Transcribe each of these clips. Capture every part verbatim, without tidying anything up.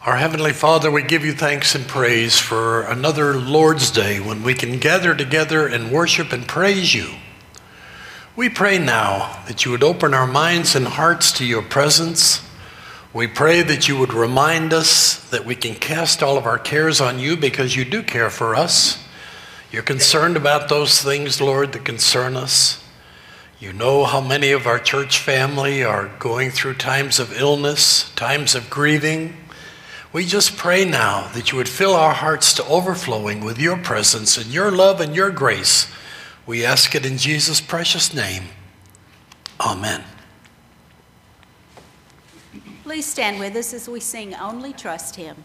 Our Heavenly Father, we give you thanks and praise for another Lord's Day when we can gather together and worship and praise you. We pray now that you would open our minds and hearts to your presence. We pray that you would remind us that we can cast all of our cares on you because you do care for us. You're concerned about those things, Lord, that concern us. You know how many of our church family are going through times of illness, times of grieving. We just pray now that you would fill our hearts to overflowing with your presence and your love and your grace. We ask it in Jesus' precious name. Amen. Please stand with us as we sing Only Trust Him.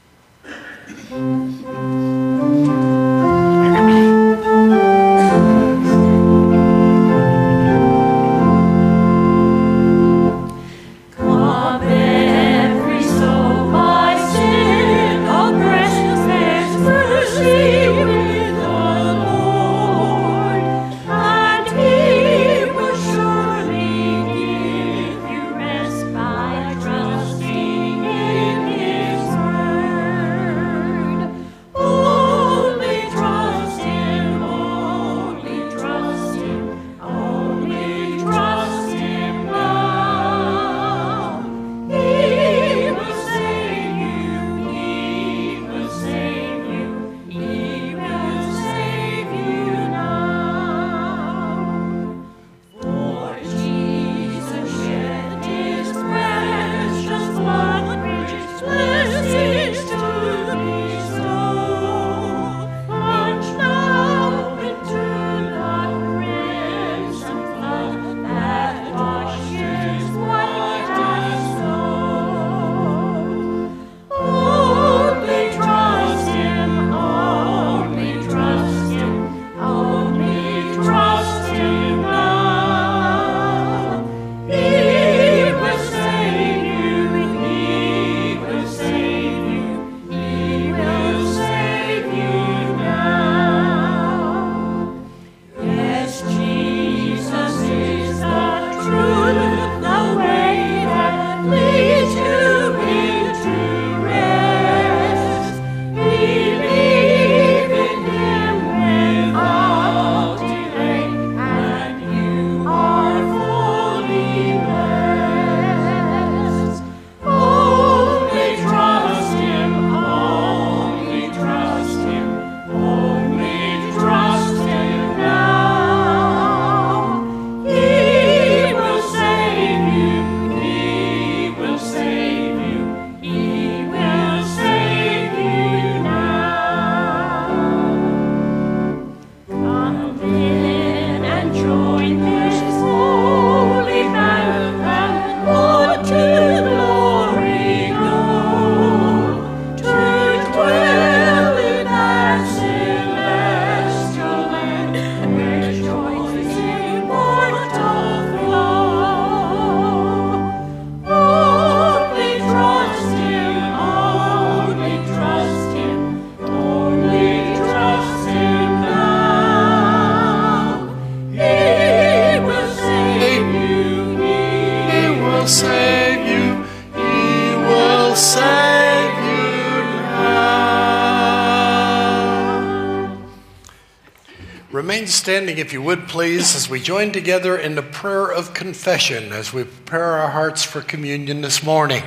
Remain standing, if you would, please, as we join together in the prayer of confession as we prepare our hearts for communion this morning.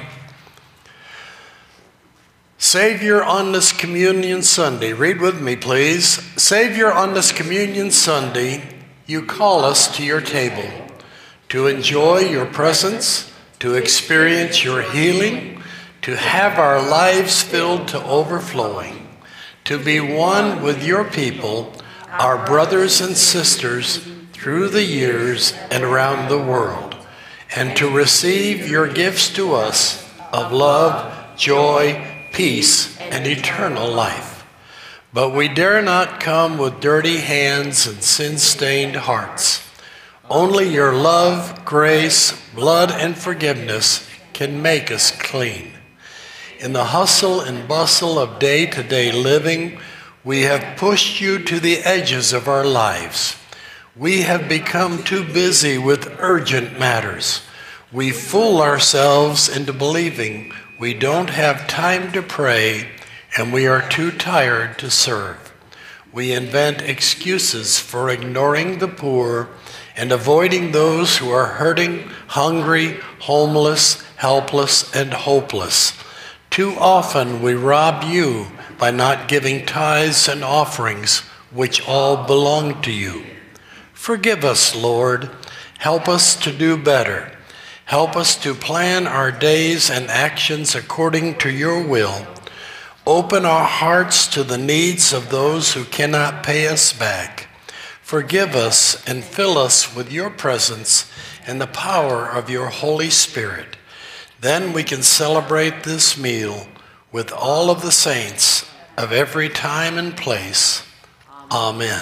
Savior, on this Communion Sunday, read with me, please. Savior, on this Communion Sunday, you call us to your table to enjoy your presence, to experience your healing, to have our lives filled to overflowing, to be one with your people, our brothers and sisters through the years and around the world, and to receive your gifts to us of love, joy, peace, and eternal life. But we dare not come with dirty hands and sin-stained hearts. Only your love, grace, blood, and forgiveness can make us clean. In the hustle and bustle of day-to-day living, we have pushed you to the edges of our lives. We have become too busy with urgent matters. We fool ourselves into believing we don't have time to pray and we are too tired to serve. We invent excuses for ignoring the poor and avoiding those who are hurting, hungry, homeless, helpless, and hopeless. Too often we rob you by not giving tithes and offerings, which all belong to you. Forgive us, Lord. Help us to do better. Help us to plan our days and actions according to your will. Open our hearts to the needs of those who cannot pay us back. Forgive us and fill us with your presence and the power of your Holy Spirit. Then we can celebrate this meal with all of the saints of every time and place. Amen.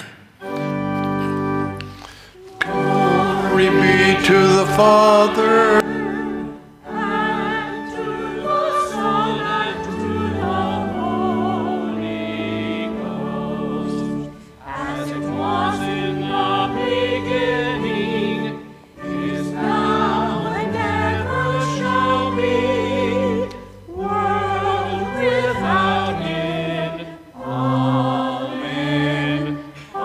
Glory be to the Father, And to the Son, and to the Holy Ghost, as it was in the beginning, is now, and ever shall be, world without end. Amen.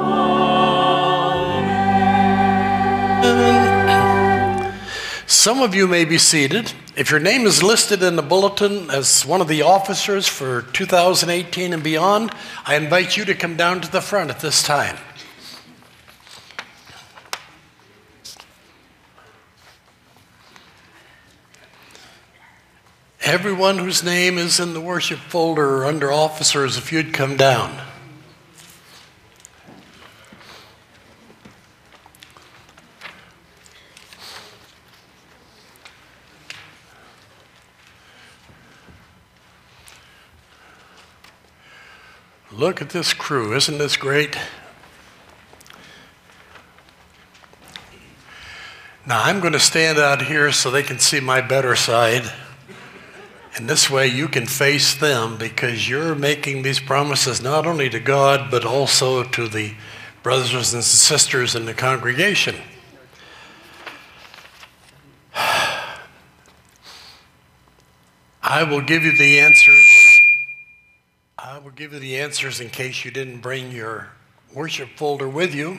Some of you may be seated. If your name is listed in the bulletin as one of the officers for two thousand eighteen and beyond, I invite you to come down to the front at this time. Everyone whose name is in the worship folder or under officers, if you'd come down. Look at this crew, isn't this great? Now I'm going to stand out here so they can see my better side. And this way you can face them because you're making these promises not only to God, but also to the brothers and sisters in the congregation. I will give you the answers. I will give you the answers in case you didn't bring your worship folder with you.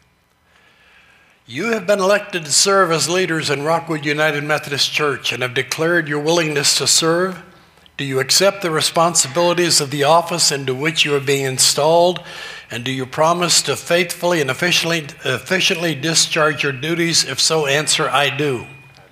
You have been elected to serve as leaders in Rockwood United Methodist Church and have declared your willingness to serve. Do you accept the responsibilities of the office into which you are being installed? And do you promise to faithfully and efficiently, efficiently discharge your duties? If so, answer, I do.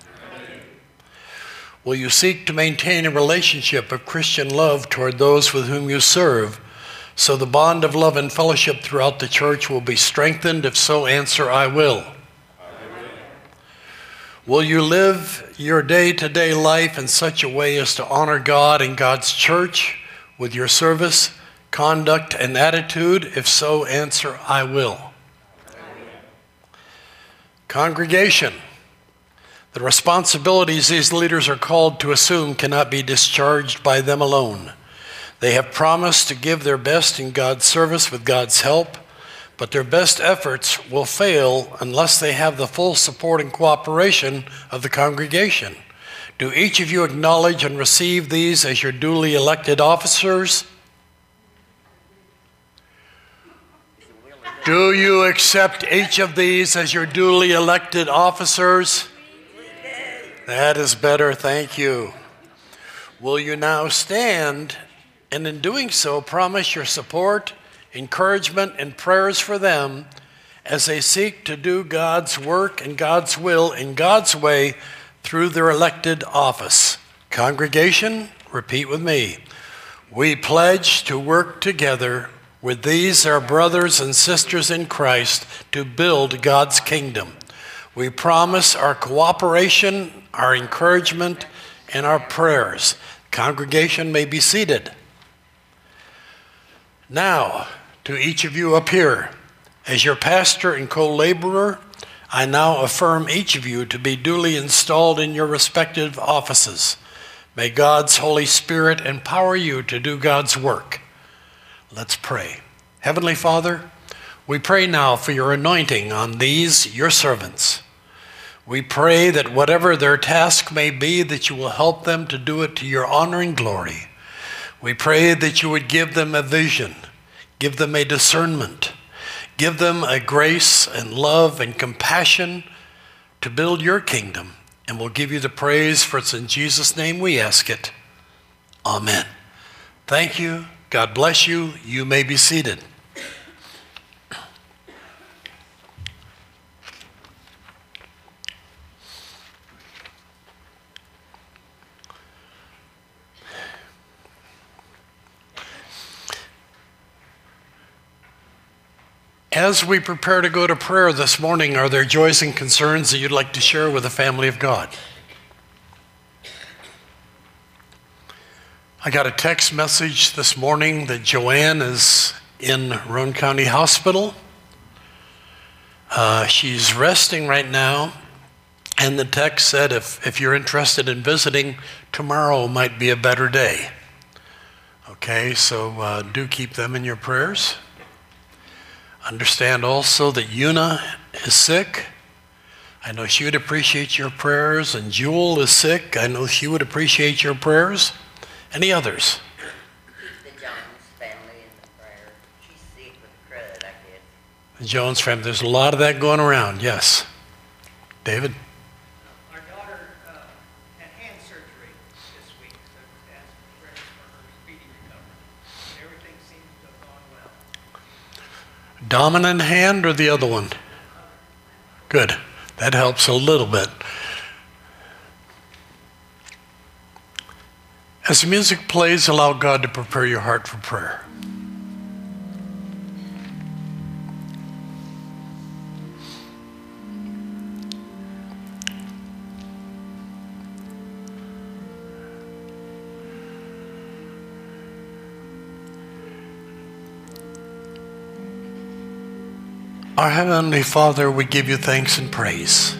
Will you seek to maintain a relationship of Christian love toward those with whom you serve, so the bond of love and fellowship throughout the church will be strengthened? If so, answer, I will. Amen. Will you live your day-to-day life in such a way as to honor God and God's church with your service, conduct, and attitude? If so, answer, I will. Amen. Congregation. The responsibilities these leaders are called to assume cannot be discharged by them alone. They have promised to give their best in God's service with God's help, but their best efforts will fail unless they have the full support and cooperation of the congregation. Do each of you acknowledge and receive these as your duly elected officers? Do you accept each of these as your duly elected officers? That is better, thank you. Will you now stand and in doing so promise your support, encouragement, and prayers for them as they seek to do God's work and God's will in God's way through their elected office? Congregation, repeat with me. We pledge to work together with these our brothers and sisters in Christ to build God's kingdom. We promise our cooperation, our encouragement, and our prayers. Congregation may be seated. Now, to each of you up here, as your pastor and co-laborer, I now affirm each of you to be duly installed in your respective offices. May God's Holy Spirit empower you to do God's work. Let's pray. Heavenly Father, we pray now for your anointing on these, your servants. We pray that whatever their task may be, that you will help them to do it to your honor and glory. We pray that you would give them a vision, give them a discernment, give them a grace and love and compassion to build your kingdom. And we'll give you the praise, for it's in Jesus' name we ask it. Amen. Thank you. God bless you. You may be seated. As we prepare to go to prayer this morning, are there joys and concerns that you'd like to share with the family of God? I got a text message this morning that Joanne is in Roane County Hospital. Uh, she's resting right now, and the text said if, if you're interested in visiting, tomorrow might be a better day. Okay, so uh, do keep them in your prayers. Understand also that Una is sick. I know she would appreciate your prayers, and Jewel is sick. I know she would appreciate your prayers. Any others? Keep the Jones family in the prayer. She's sick with crud, I guess. The Jones family, there's a lot of that going around, yes. David? Our daughter uh, had hand surgery this week, so we asked for prayers for her speedy recovery. And everything seems to have gone well. Dominant hand or the other one? Good. That helps a little bit. As the music plays, allow God to prepare your heart for prayer. Our Heavenly Father, we give you thanks and praise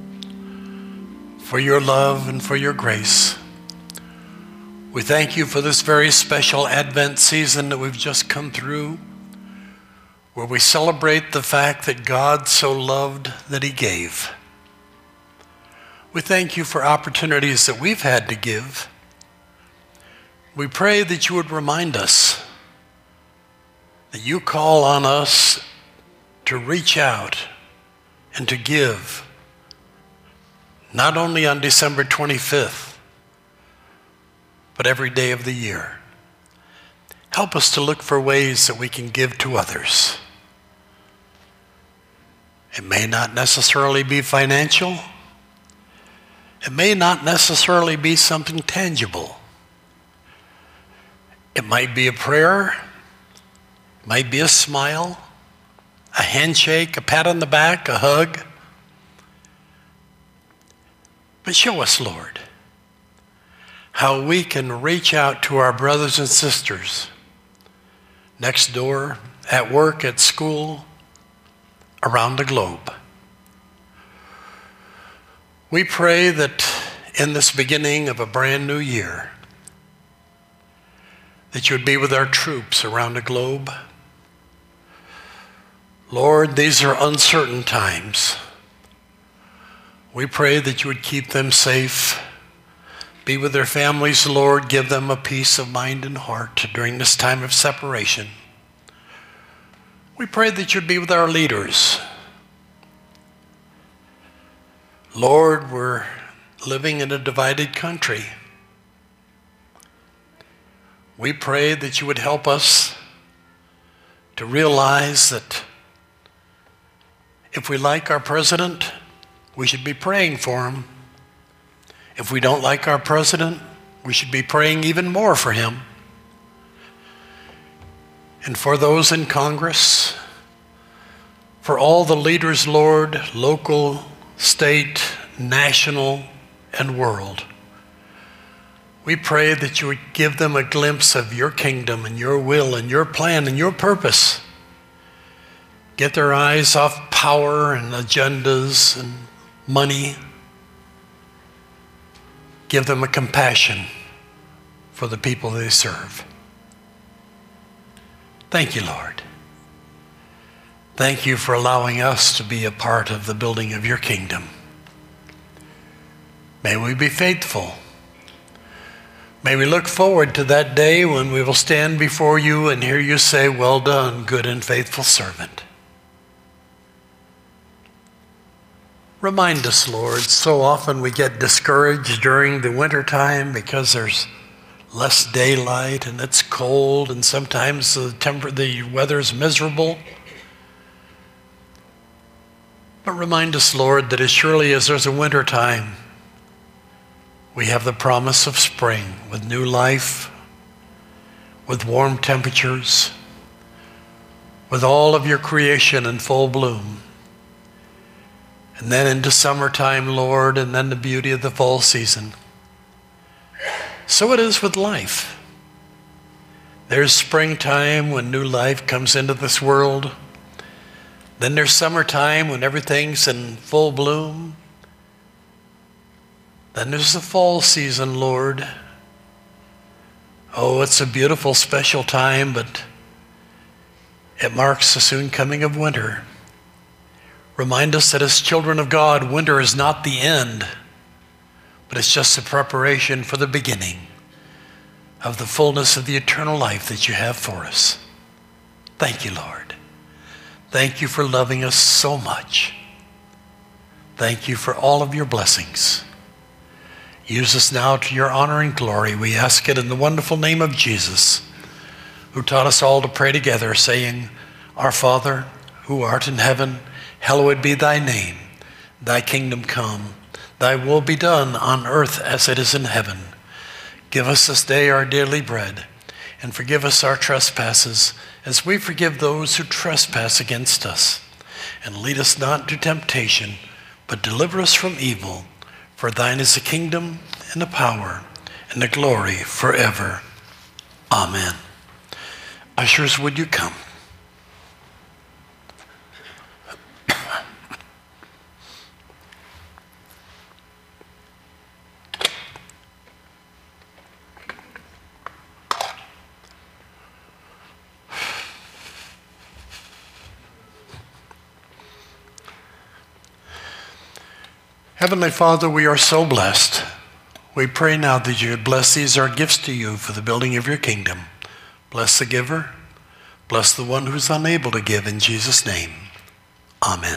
for your love and for your grace. We thank you for this very special Advent season that we've just come through, where we celebrate the fact that God so loved that he gave. We thank you for opportunities that we've had to give. We pray that you would remind us that you call on us to reach out and to give, not only on December twenty-fifth, but every day of the year. Help us to look for ways that we can give to others. It may not necessarily be financial. It may not necessarily be something tangible. It might be a prayer, it might be a smile, a handshake, a pat on the back, a hug. But show us, Lord, how we can reach out to our brothers and sisters next door, at work, at school, around the globe. We pray that in this beginning of a brand new year, that you would be with our troops around the globe. Lord, these are uncertain times. We pray that you would keep them safe. Be with their families, Lord. Give them a peace of mind and heart during this time of separation. We pray that you'd be with our leaders. Lord, we're living in a divided country. We pray that you would help us to realize that if we like our president, we should be praying for him. If we don't like our president, we should be praying even more for him. And for those in Congress, for all the leaders, Lord, local, state, national, and world, we pray that you would give them a glimpse of your kingdom and your will and your plan and your purpose. Get their eyes off power and agendas and money. Give them a compassion for the people they serve. Thank you, Lord. Thank you for allowing us to be a part of the building of your kingdom. May we be faithful. May we look forward to that day when we will stand before you and hear you say, "Well done, good and faithful servant." Remind us, Lord, so often we get discouraged during the winter time because there's less daylight and it's cold and sometimes the temper, the weather's miserable. But remind us, Lord, that as surely as there's a winter time, we have the promise of spring with new life, with warm temperatures, with all of your creation in full bloom. And then into summertime, Lord, and then the beauty of the fall season. So it is with life. There's springtime when new life comes into this world. Then there's summertime when everything's in full bloom. Then there's the fall season, Lord. Oh, it's a beautiful, special time, but it marks the soon coming of winter. Remind us that as children of God, winter is not the end, but it's just a preparation for the beginning of the fullness of the eternal life that you have for us. Thank you, Lord. Thank you for loving us so much. Thank you for all of your blessings. Use us now to your honor and glory. We ask it in the wonderful name of Jesus, who taught us all to pray together, saying, "Our Father, who art in heaven, hallowed be thy name. Thy kingdom come. Thy will be done on earth as it is in heaven. Give us this day our daily bread, and forgive us our trespasses, as we forgive those who trespass against us. And lead us not into temptation, but deliver us from evil. For thine is the kingdom, and the power, and the glory forever. Amen." Ushers, would you come? Heavenly Father, we are so blessed. We pray now that you would bless these our gifts to you for the building of your kingdom. Bless the giver. Bless the one who's unable to give, in Jesus' name. Amen.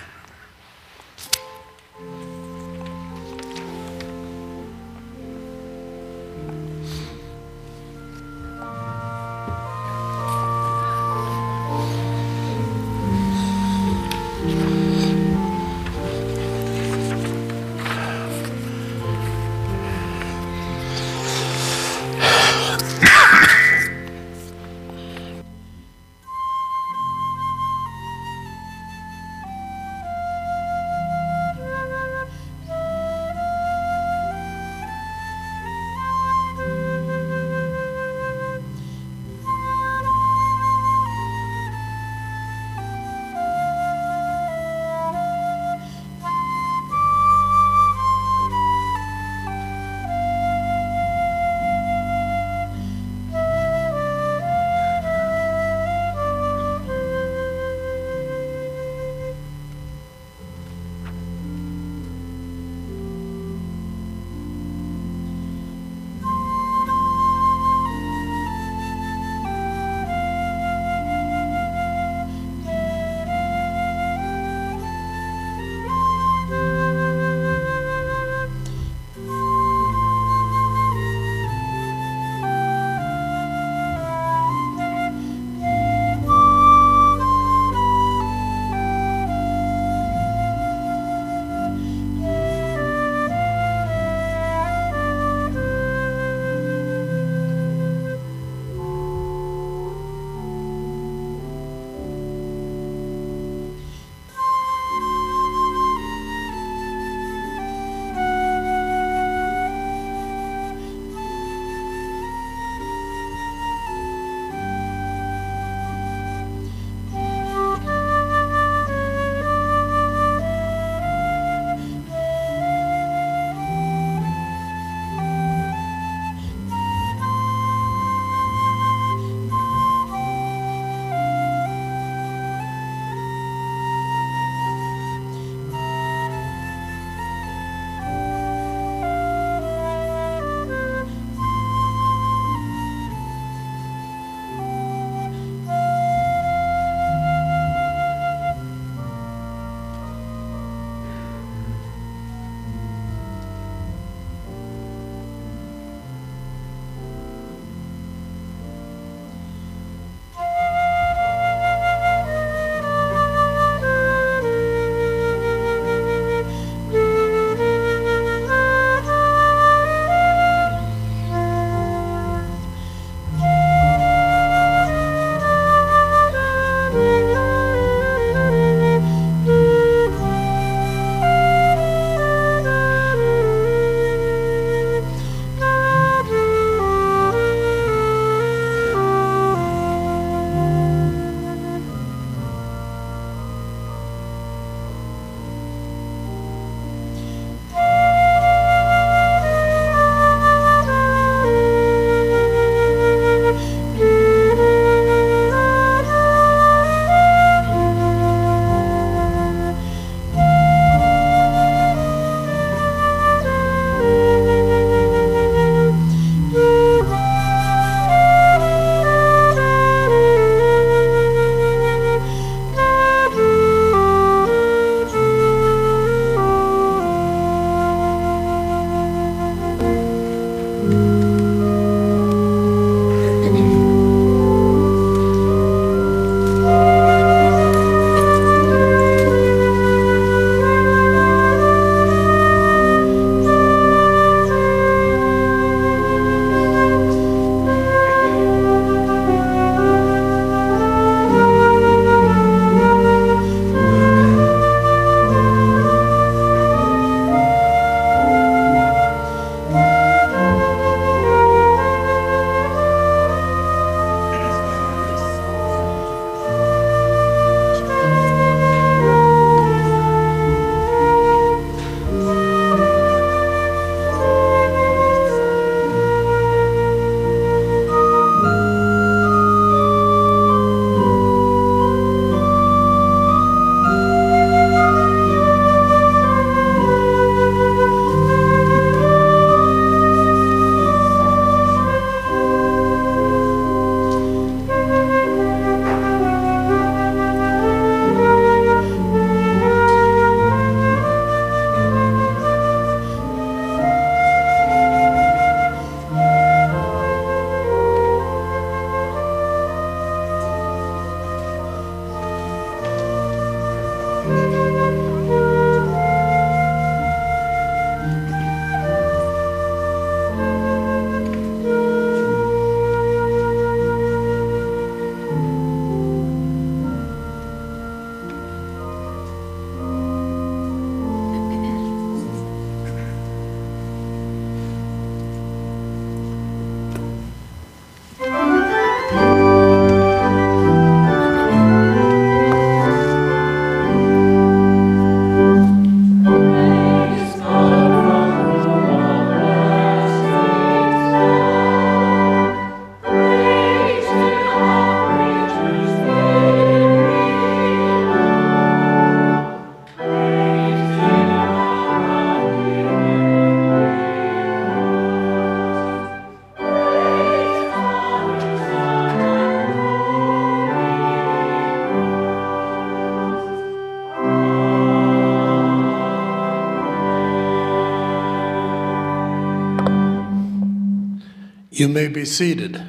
You may be seated.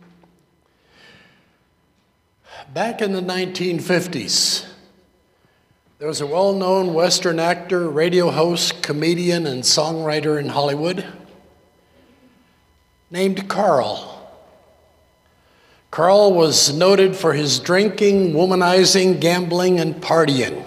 Back in the nineteen fifties, there was a well-known Western actor, radio host, comedian, and songwriter in Hollywood named Carl. Carl was noted for his drinking, womanizing, gambling, and partying.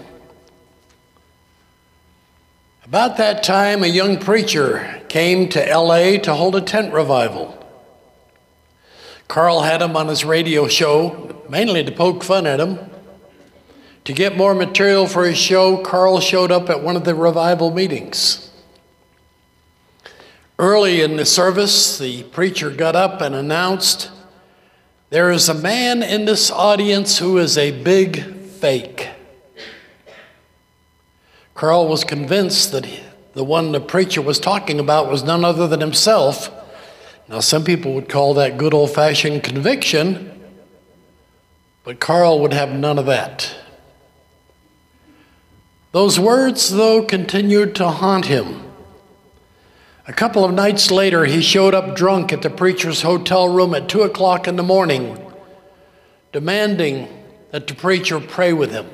About that time, a young preacher came to L A to hold a tent revival. Carl had him on his radio show, mainly to poke fun at him. To get more material for his show, Carl showed up at one of the revival meetings. Early in the service, the preacher got up and announced, "There is a man in this audience who is a big fake." Carl was convinced that the one the preacher was talking about was none other than himself. Now, some people would call that good old-fashioned conviction, but Carl would have none of that. Those words, though, continued to haunt him. A couple of nights later, he showed up drunk at the preacher's hotel room at two o'clock in the morning, demanding that the preacher pray with him.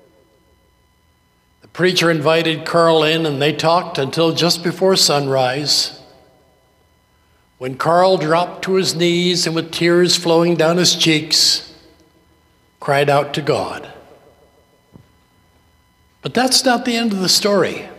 The preacher invited Carl in, and they talked until just before sunrise, when Carl dropped to his knees and with tears flowing down his cheeks, cried out to God. But that's not the end of the story.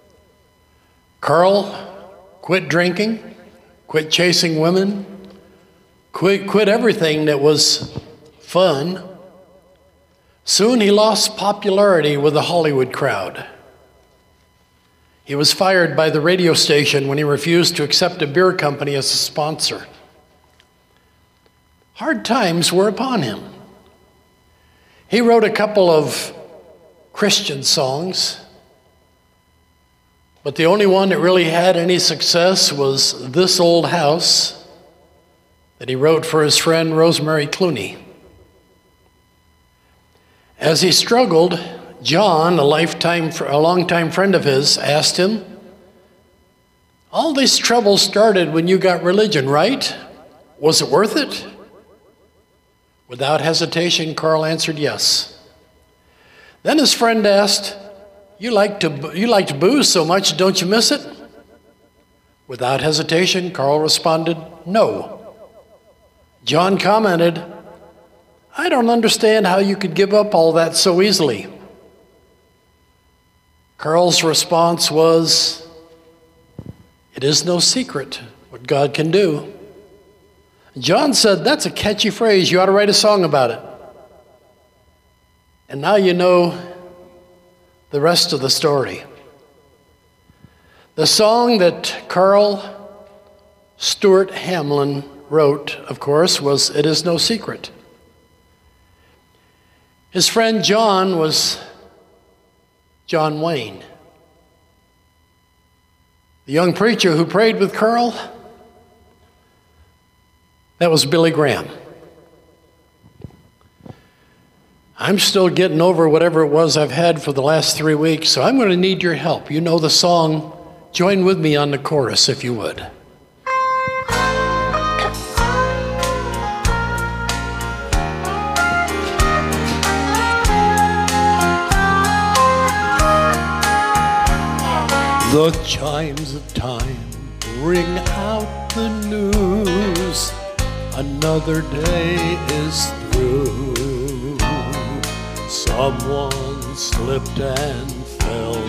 Carl quit drinking, quit chasing women, quit, quit everything that was fun. Soon he lost popularity with the Hollywood crowd. He was fired by the radio station when he refused to accept a beer company as a sponsor. Hard times were upon him. He wrote a couple of Christian songs, but the only one that really had any success was "This Old House" that he wrote for his friend Rosemary Clooney. As he struggled, John, a lifetime, a longtime friend of his, asked him, "All this trouble started when you got religion, right? Was it worth it?" Without hesitation, Carl answered yes. Then his friend asked, you like to you like to booze so much, don't you miss it?" Without hesitation, Carl responded, "No." John commented, "I don't understand how you could give up all that so easily." Carl's response was, "It is no secret what God can do." John said, "That's a catchy phrase. You ought to write a song about it." And now you know the rest of the story. The song that Carl Stuart Hamlin wrote, of course, was "It Is No Secret." His friend John was John Wayne. The young preacher who prayed with Carl, that was Billy Graham. I'm still getting over whatever it was I've had for the last three weeks, so I'm going to need your help. You know the song. Join with me on the chorus, if you would. The chimes of time ring out the news. Another day is through. Someone slipped and fell.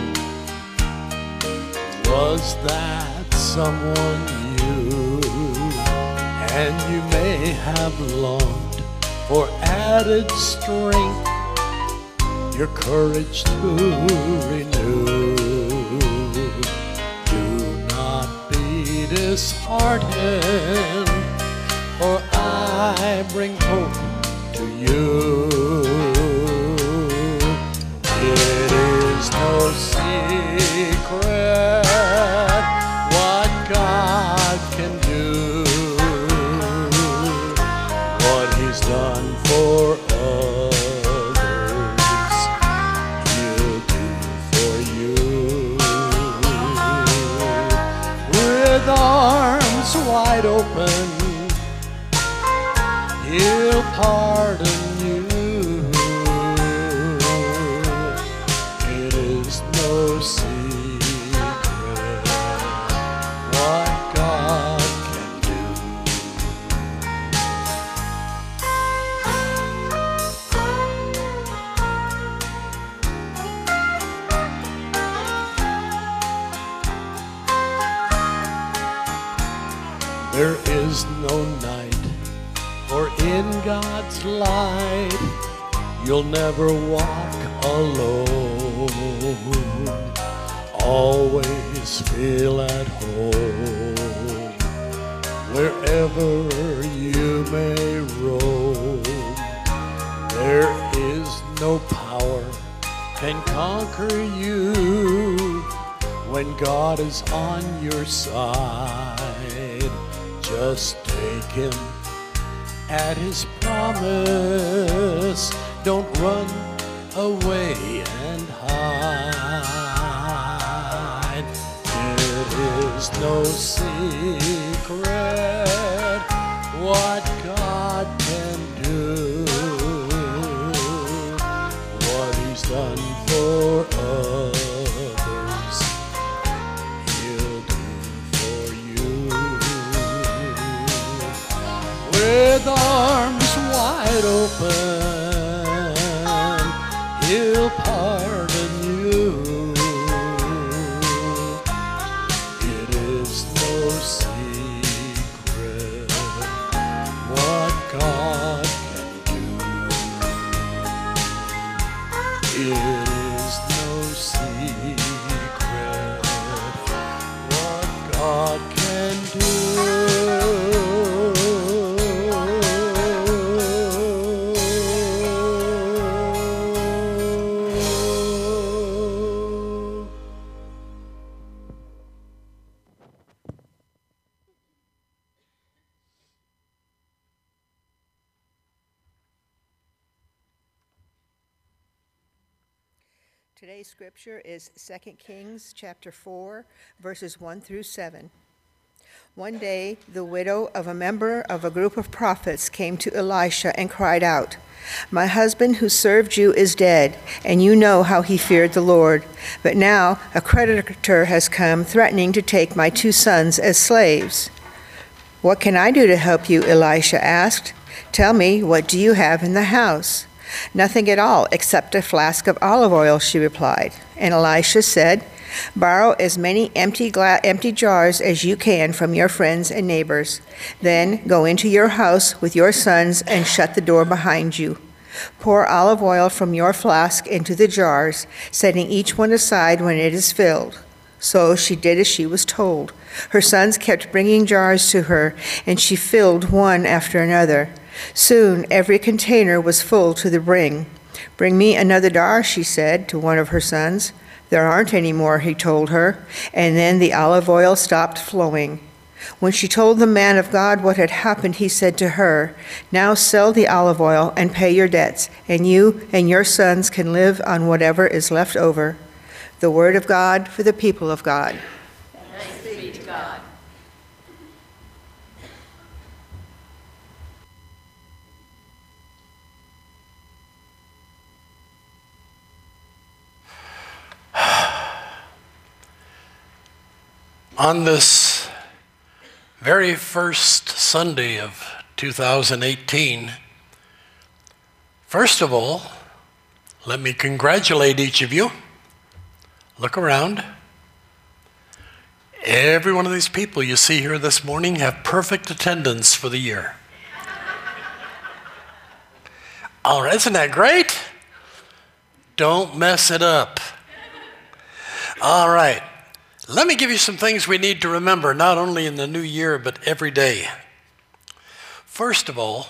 Was that someone you? And you may have longed for added strength, your courage to renew. Do not be disheartened, for I bring hope to you. It is no secret what God can do, what He's done for others, He'll do for you. With arms wide open, He'll pardon you. It is no secret what God can do. There is no night, for in God's light you'll never walk alone. Always feel at home wherever you may roam. There is no power can conquer you when God is on your side. Just take him at his promise. Don't run away and hide. It is no secret what God can do. What he's done for others, he'll do for you. With arms wide open, he'll pardon you. It is no secret what God can do. It is no secret what God can do. Today's scripture is Second Kings chapter four, verses one through seven. One day, the widow of a member of a group of prophets came to Elisha and cried out, "My husband who served you is dead, and you know how he feared the Lord. But now a creditor has come threatening to take my two sons as slaves." "What can I do to help you?" Elisha asked. "Tell me, what do you have in the house?" "Nothing at all except a flask of olive oil," she replied. And Elisha said, "Borrow as many empty, gla- empty jars as you can from your friends and neighbors. Then go into your house with your sons and shut the door behind you. Pour olive oil from your flask into the jars, setting each one aside when it is filled." So she did as she was told. Her sons kept bringing jars to her, and she filled one after another. Soon every container was full to the brim. "Bring me another jar," she said to one of her sons. "There aren't any more," he told her, and then the olive oil stopped flowing. When she told the man of God what had happened, he said to her, "Now sell the olive oil and pay your debts, and you and your sons can live on whatever is left over." The word of God for the people of God. Thanks be to God. On this very first Sunday of two thousand eighteen, first of all, let me congratulate each of you. Look around. Every one of these people you see here this morning have perfect attendance for the year. All right, isn't that great? Don't mess it up. All right. Let me give you some things we need to remember, not only in the new year, but every day. First of all,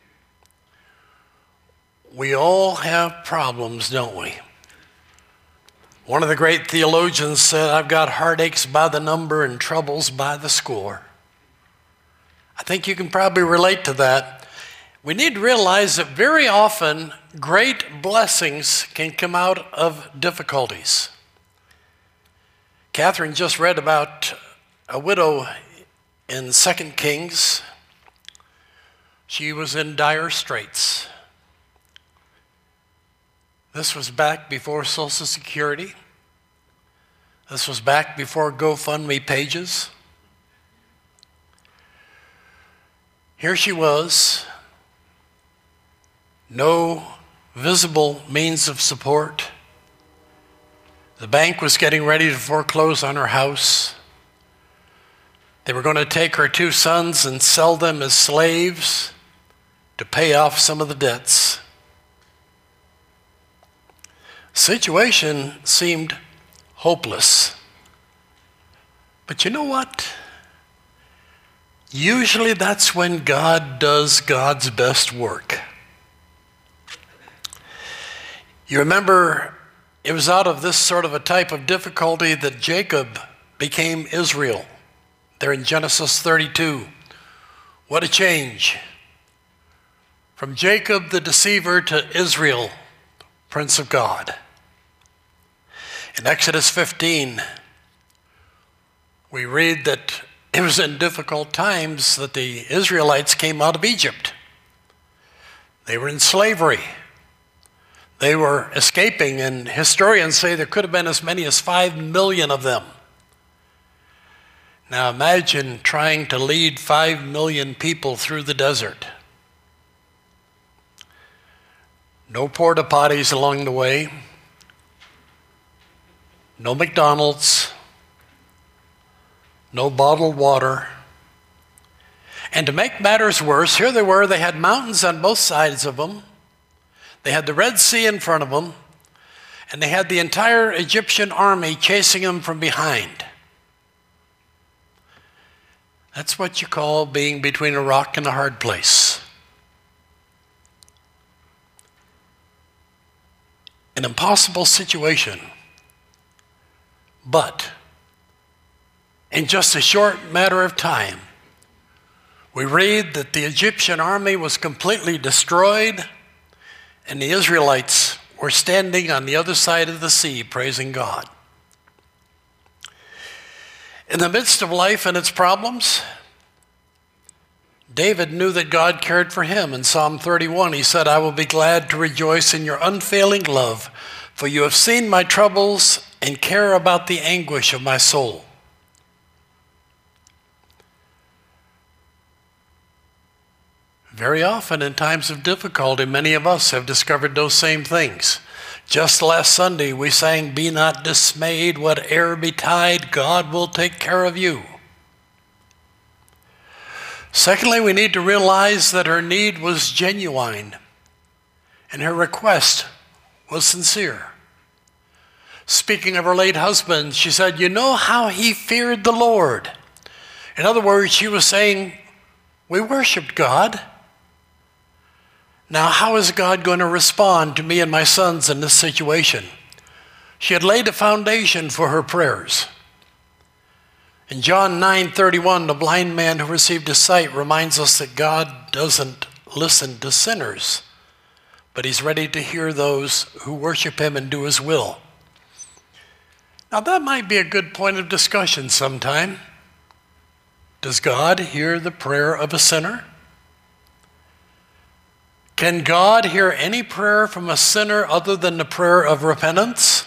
we all have problems, don't we? One of the great theologians said, "I've got heartaches by the number and troubles by the score." I think you can probably relate to that. We need to realize that very often great blessings can come out of difficulties. Catherine just read about a widow in Second Kings. She was in dire straits. This was back before Social Security. This was back before GoFundMe pages. Here she was, no visible means of support. The bank was getting ready to foreclose on her house. They were going to take her two sons and sell them as slaves to pay off some of the debts. Situation seemed hopeless. But you know what? Usually that's when God does God's best work. You remember, it was out of this sort of a type of difficulty that Jacob became Israel. There in Genesis thirty-two. What a change. From Jacob the deceiver to Israel, Prince of God. In Exodus fifteen, we read that it was in difficult times that the Israelites came out of Egypt. They were in slavery. They were escaping, and historians say there could have been as many as five million of them. Now imagine trying to lead five million people through the desert. No porta potties along the way. No McDonald's. No bottled water. And to make matters worse, here they were, they had mountains on both sides of them. They had the Red Sea in front of them, and they had the entire Egyptian army chasing them from behind. That's what you call being between a rock and a hard place. An impossible situation. But in just a short matter of time, we read that the Egyptian army was completely destroyed, and the Israelites were standing on the other side of the sea praising God. In the midst of life and its problems, David knew that God cared for him. In Psalm thirty-one, he said, "I will be glad to rejoice in your unfailing love, for you have seen my troubles and care about the anguish of my soul." Very often in times of difficulty, many of us have discovered those same things. Just last Sunday, we sang, "Be not dismayed, whate'er betide, God will take care of you." Secondly, we need to realize that her need was genuine and her request was sincere. Speaking of her late husband, she said, "You know how he feared the Lord." In other words, she was saying, we worshiped God. Now, how is God going to respond to me and my sons in this situation? She had laid a foundation for her prayers. In John nine thirty-one, the blind man who received his sight reminds us that God doesn't listen to sinners, but he's ready to hear those who worship him and do his will. Now, that might be a good point of discussion sometime. Does God hear the prayer of a sinner? Can God hear any prayer from a sinner other than the prayer of repentance?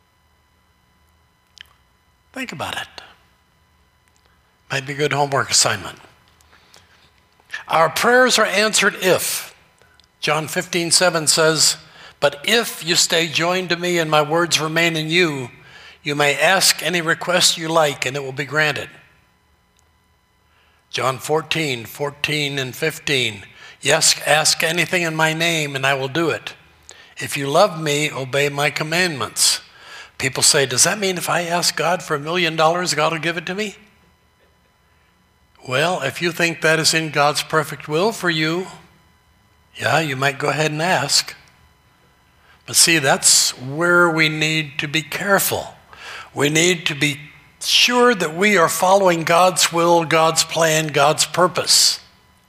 Think about it. Might be a good homework assignment. Our prayers are answered if. John fifteen seven says, "But if you stay joined to me and my words remain in you, you may ask any request you like and it will be granted." John fourteen fourteen and fifteen, "Yes, ask anything in my name and I will do it. If you love me, obey my commandments." People say, does that mean if I ask God for a million dollars, God will give it to me? Well, if you think that is in God's perfect will for you, yeah, you might go ahead and ask. But see, that's where we need to be careful. We need to be sure that we are following God's will, God's plan, God's purpose.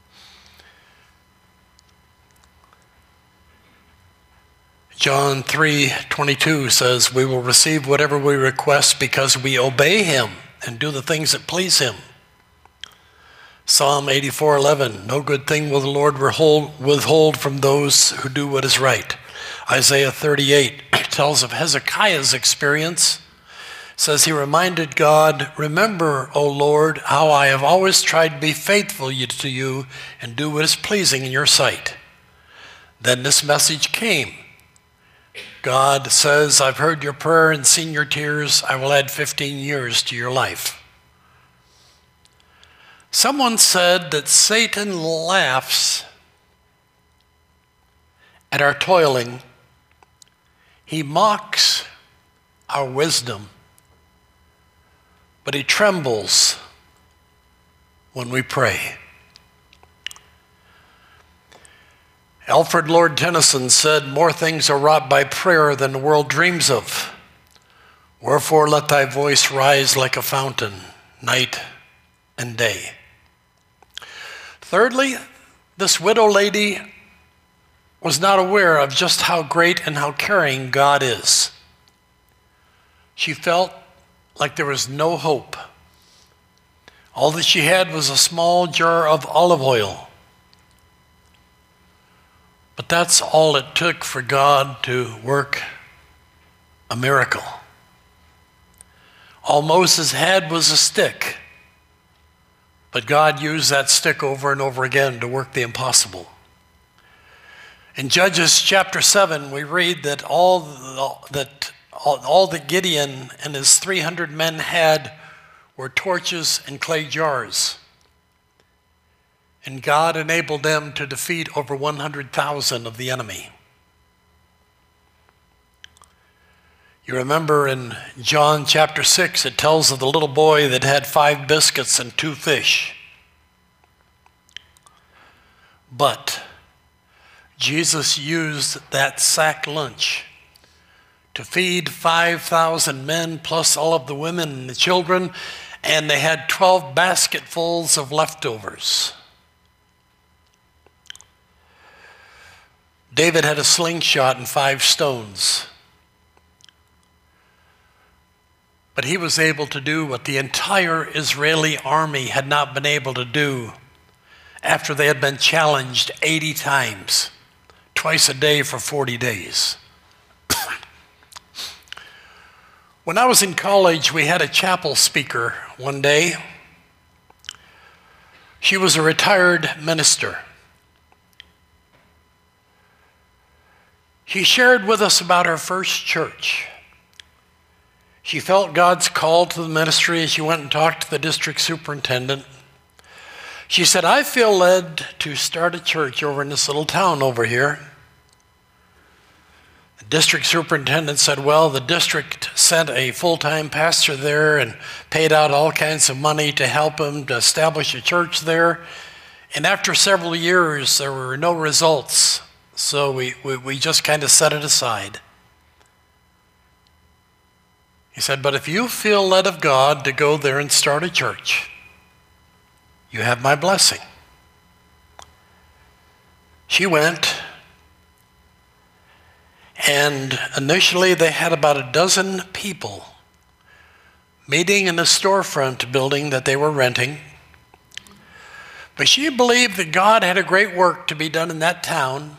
John three twenty-two says, "We will receive whatever we request because we obey him and do the things that please him." Psalm eighty-four eleven, no good thing will the Lord withhold, withhold from those who do what is right. Isaiah thirty-eight tells of Hezekiah's experience. Says he reminded God, remember, O Lord, how I have always tried to be faithful to you and do what is pleasing in your sight. Then this message came. God says, I've heard your prayer and seen your tears. I will add fifteen years to your life. Someone said that Satan laughs at our toiling. He mocks our wisdom, but he trembles when we pray. Alfred Lord Tennyson said, more things are wrought by prayer than the world dreams of. Wherefore let thy voice rise like a fountain, night and day. Thirdly, this widow lady was not aware of just how great and how caring God is. She felt like there was no hope. All that she had was a small jar of olive oil. But that's all it took for God to work a miracle. All Moses had was a stick, but God used that stick over and over again to work the impossible. In Judges chapter seven, we read that all that all, all that Gideon and his three hundred men had were torches and clay jars. And God enabled them to defeat over one hundred thousand of the enemy. You remember in John chapter six, it tells of the little boy that had five biscuits and two fish. But Jesus used that sack lunch to feed five thousand men plus all of the women and the children, and they had twelve basketfuls of leftovers. David had a slingshot and five stones. But he was able to do what the entire Israeli army had not been able to do after they had been challenged eighty times, twice a day for forty days. When I was in college, we had a chapel speaker one day. She was a retired minister. She shared with us about her first church. She felt God's call to the ministry as she went and talked to the district superintendent. She said, I feel led to start a church over in this little town over here. The district superintendent said, well, the district sent a full-time pastor there and paid out all kinds of money to help him to establish a church there. And after several years, there were no results. So we, we, we just kind of set it aside. He said, but if you feel led of God to go there and start a church, you have my blessing. She went, and initially they had about a dozen people meeting in a storefront building that they were renting. But she believed that God had a great work to be done in that town.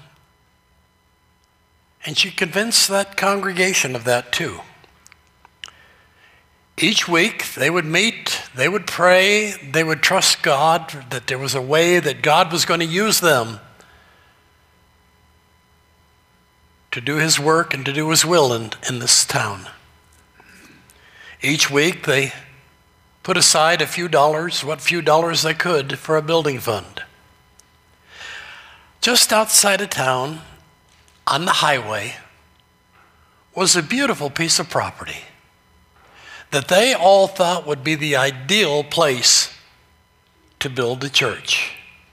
And she convinced that congregation of that too. Each week they would meet, they would pray, they would trust God that there was a way that God was going to use them to do his work and to do his will in, in this town. Each week they put aside a few dollars, what few dollars they could, for a building fund. Just outside of town, on the highway, was a beautiful piece of property that they all thought would be the ideal place to build a church.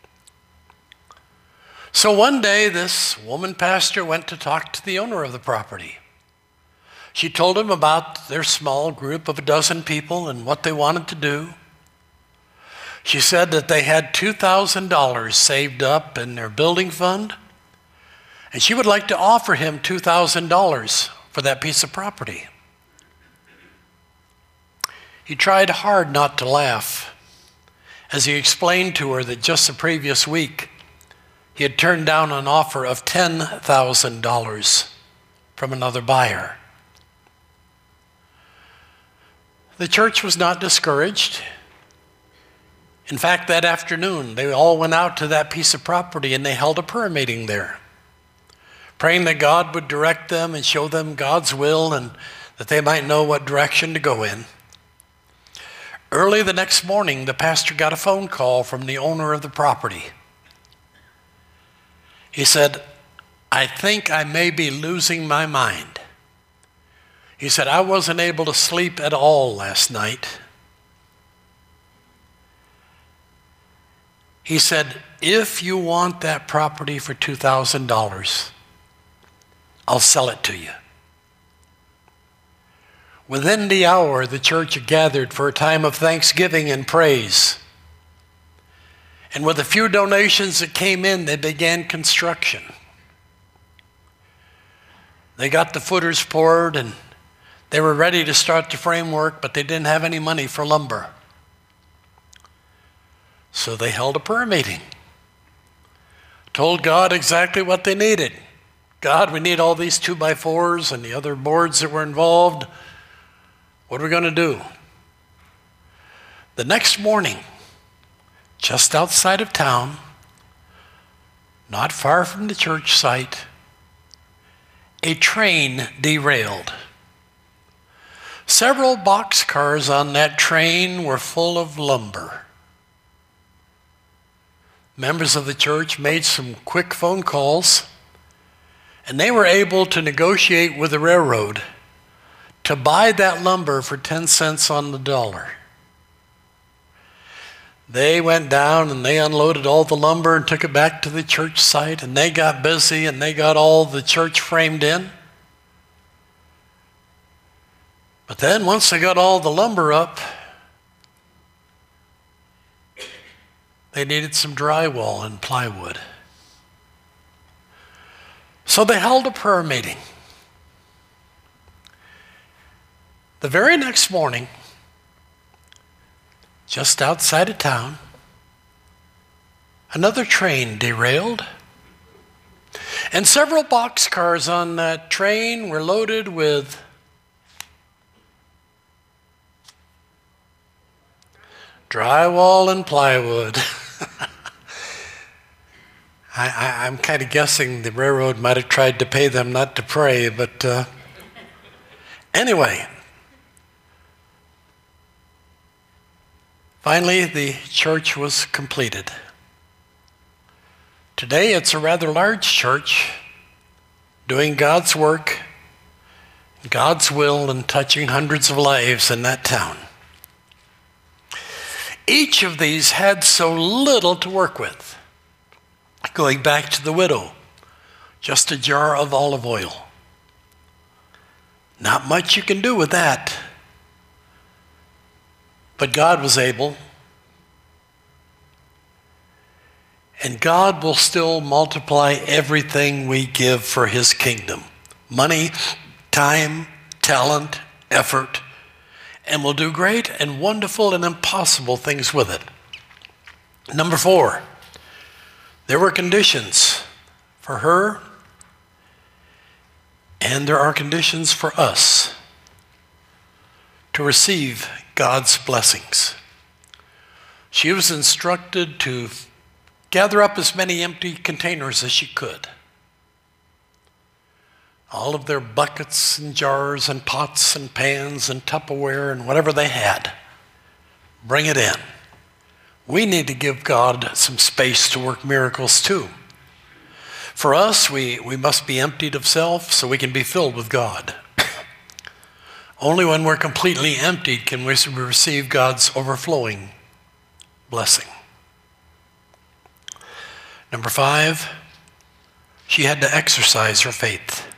So one day, this woman pastor went to talk to the owner of the property. She told him about their small group of a dozen people and what they wanted to do. She said that they had two thousand dollars saved up in their building fund, and she would like to offer him two thousand dollars for that piece of property. He tried hard not to laugh, as he explained to her that just the previous week he had turned down an offer of ten thousand dollars from another buyer. The church was not discouraged. In fact, that afternoon, they all went out to that piece of property and they held a prayer meeting there, praying that God would direct them and show them God's will and that they might know what direction to go in. Early the next morning, the pastor got a phone call from the owner of the property. He said, "I think I may be losing my mind." He said, "I wasn't able to sleep at all last night." He said, "If you want that property for two thousand dollars, I'll sell it to you." Within the hour, the church gathered for a time of thanksgiving and praise. And with a few donations that came in, they began construction. They got the footers poured and they were ready to start the framework, but they didn't have any money for lumber. So they held a prayer meeting, told God exactly what they needed. "God, we need all these two by fours and the other boards that were involved. What are we going to do?" The next morning, just outside of town, not far from the church site, a train derailed. Several boxcars on that train were full of lumber. Members of the church made some quick phone calls, and they were able to negotiate with the railroad to buy that lumber for ten cents on the dollar. They went down and they unloaded all the lumber and took it back to the church site, and they got busy and they got all the church framed in. But then once they got all the lumber up, they needed some drywall and plywood. So they held a prayer meeting. The very next morning, just outside of town, another train derailed, and several boxcars on that train were loaded with drywall and plywood. I, I, I'm kind of guessing the railroad might have tried to pay them not to pray, but uh, anyway, finally the church was completed. Today it's a rather large church doing God's work, God's will, and touching hundreds of lives in that town. Each of these had so little to work with. Going back to the widow, just a jar of olive oil. Not much you can do with that. But God was able. And God will still multiply everything we give for His kingdom. Money, time, talent, effort, and will do great and wonderful and impossible things with it. Number four, there were conditions for her, and there are conditions for us to receive God's blessings. She was instructed to gather up as many empty containers as she could. All of their buckets and jars and pots and pans and Tupperware and whatever they had. Bring it in. We need to give God some space to work miracles too. For us, we, we must be emptied of self so we can be filled with God. Only when we're completely emptied can we receive God's overflowing blessing. Number five, she had to exercise her faith.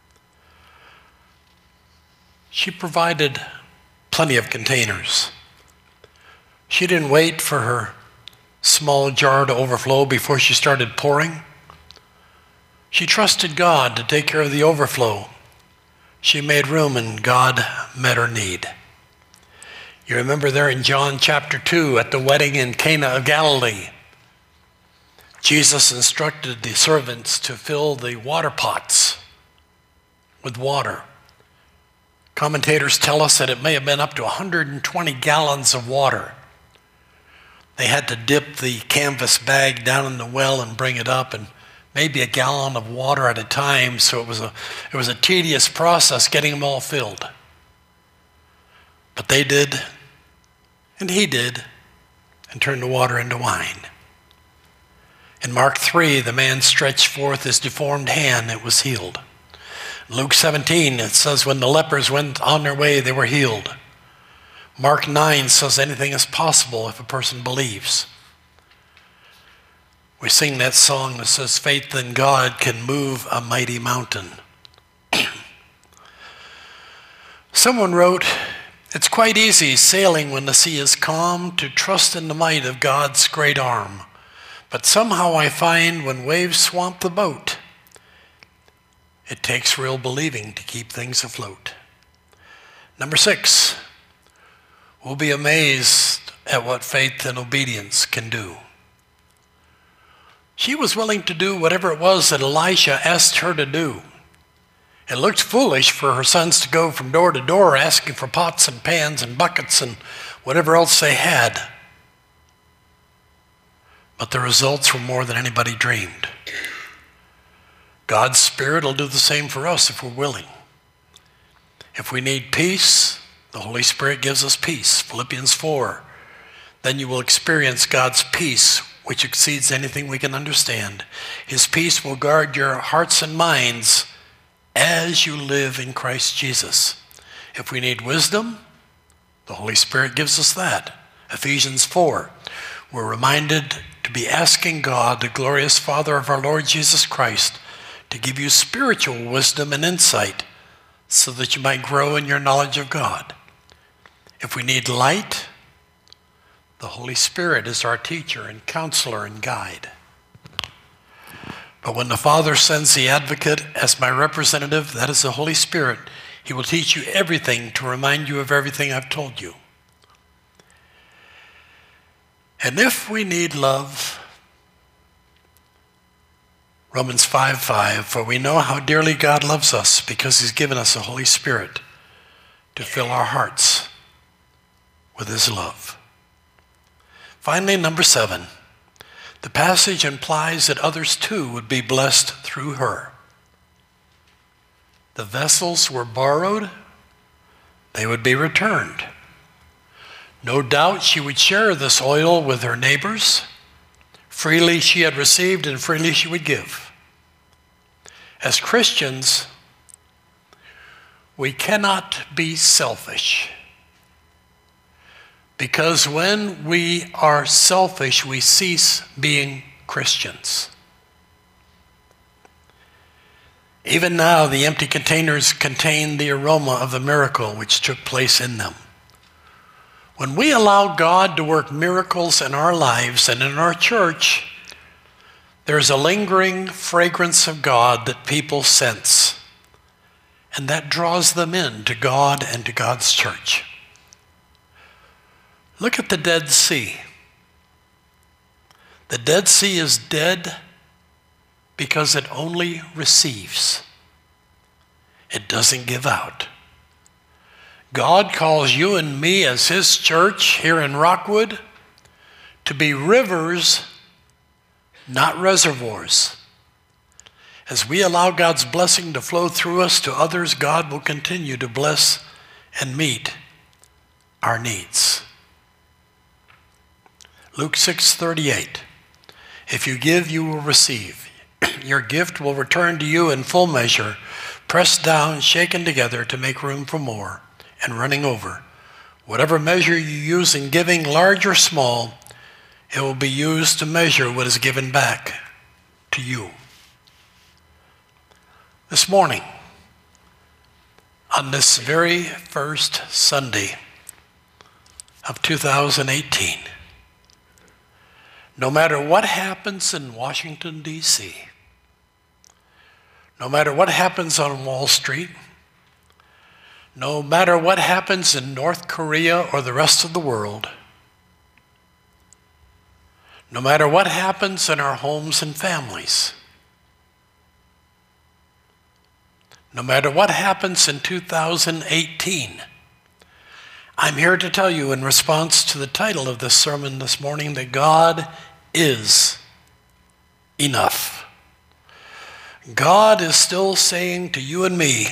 She provided plenty of containers. She didn't wait for her small jar to overflow before she started pouring. She trusted God to take care of the overflow. She made room and God met her need. You remember there in John chapter two at the wedding in Cana of Galilee, Jesus instructed the servants to fill the water pots with water. Commentators tell us that it may have been up to one hundred twenty gallons of water. They had to dip the canvas bag down in the well and bring it up, and maybe a gallon of water at a time, so it was a, it was a tedious process getting them all filled. But they did, and he did, and turned the water into wine. In Mark three, the man stretched forth his deformed hand, it was healed. In Luke seventeen, it says when the lepers went on their way, they were healed. Mark nine says anything is possible if a person believes. We sing that song that says faith in God can move a mighty mountain. Someone wrote, it's quite easy sailing when the sea is calm to trust in the might of God's great arm. But somehow I find when waves swamp the boat, it takes real believing to keep things afloat. Number six, we'll be amazed at what faith and obedience can do. She was willing to do whatever it was that Elisha asked her to do. It looked foolish for her sons to go from door to door asking for pots and pans and buckets and whatever else they had. But the results were more than anybody dreamed. God's Spirit will do the same for us if we're willing. If we need peace, the Holy Spirit gives us peace. Philippians four. Then you will experience God's peace, which exceeds anything we can understand. His peace will guard your hearts and minds as you live in Christ Jesus. If we need wisdom, the Holy Spirit gives us that. Ephesians four. We're reminded to be asking God, the glorious Father of our Lord Jesus Christ, to give you spiritual wisdom and insight so that you might grow in your knowledge of God. If we need light, the Holy Spirit is our teacher and counselor and guide. But when the Father sends the advocate as my representative, that is the Holy Spirit, he will teach you everything to remind you of everything I've told you. And if we need love, Romans five five, for we know how dearly God loves us because he's given us the Holy Spirit to fill our hearts with his love. Finally, number seven, the passage implies that others too would be blessed through her. The vessels were borrowed, they would be returned. No doubt she would share this oil with her neighbors. Freely she had received and freely she would give. As Christians, we cannot be selfish. Because when we are selfish, we cease being Christians. Even now, the empty containers contain the aroma of the miracle which took place in them. When we allow God to work miracles in our lives and in our church, there's a lingering fragrance of God that people sense, and that draws them in to God and to God's church. Look at the Dead Sea. The Dead Sea is dead because it only receives. It doesn't give out. God calls you and me as his church here in Rockwood to be rivers, not reservoirs. As we allow God's blessing to flow through us to others, God will continue to bless and meet our needs. Luke six thirty-eight. If you give, you will receive. Your gift will return to you in full measure, pressed down, shaken together to make room for more, and running over. Whatever measure you use in giving, large or small, it will be used to measure what is given back to you. This morning, on this very first Sunday of two thousand eighteen, no matter what happens in Washington, D C, no matter what happens on Wall Street, No matter what happens in North Korea or the rest of the world, no matter what happens in our homes and families, no matter what happens in two thousand eighteen, I'm here to tell you in response to the title of this sermon this morning that God is enough. God is still saying to you and me,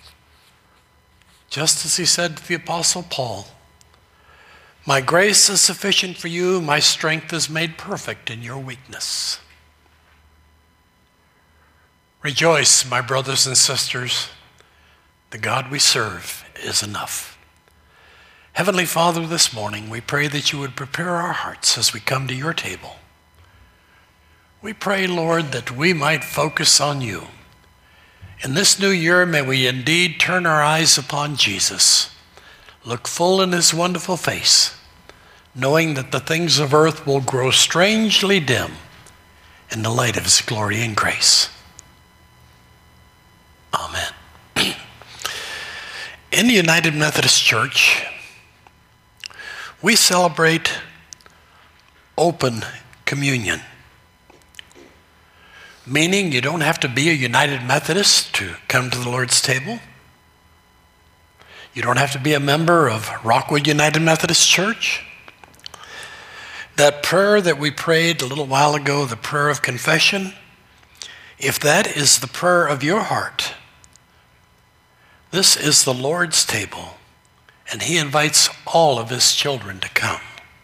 just as he said to the Apostle Paul, my grace is sufficient for you, my strength is made perfect in your weakness. Rejoice, my brothers and sisters, the God we serve is enough. Heavenly Father, this morning we pray that you would prepare our hearts as we come to your table. We pray, Lord, that we might focus on you. In this new year, may we indeed turn our eyes upon Jesus, look full in his wonderful face, knowing that the things of earth will grow strangely dim in the light of his glory and grace. Amen. In the United Methodist Church, we celebrate open communion, meaning you don't have to be a United Methodist to come to the Lord's table. You don't have to be a member of Rockwood United Methodist Church. That prayer that we prayed a little while ago, the prayer of confession, if that is the prayer of your heart, this is the Lord's table, and he invites all of his children to come.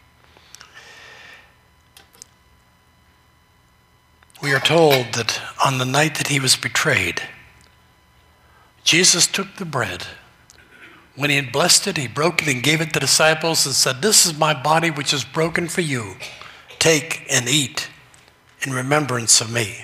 We are told that on the night that he was betrayed, Jesus took the bread. When he had blessed it, he broke it and gave it to the disciples and said, this is my body which is broken for you. Take and eat in remembrance of me.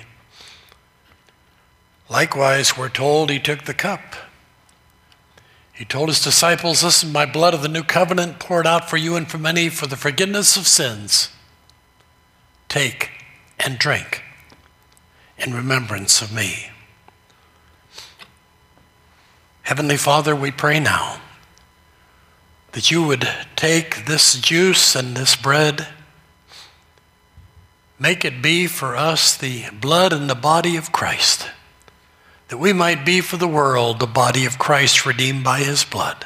Likewise, we're told he took the cup. He told his disciples, this is my blood of the new covenant poured out for you and for many for the forgiveness of sins. Take and drink in remembrance of me. Heavenly Father, we pray now that you would take this juice and this bread, make it be for us the blood and the body of Christ, that we might be for the world the body of Christ redeemed by his blood.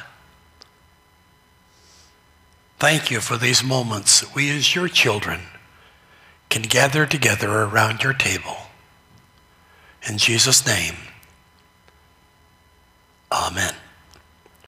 Thank you for these moments that we as your children can gather together around your table. In Jesus' name, amen.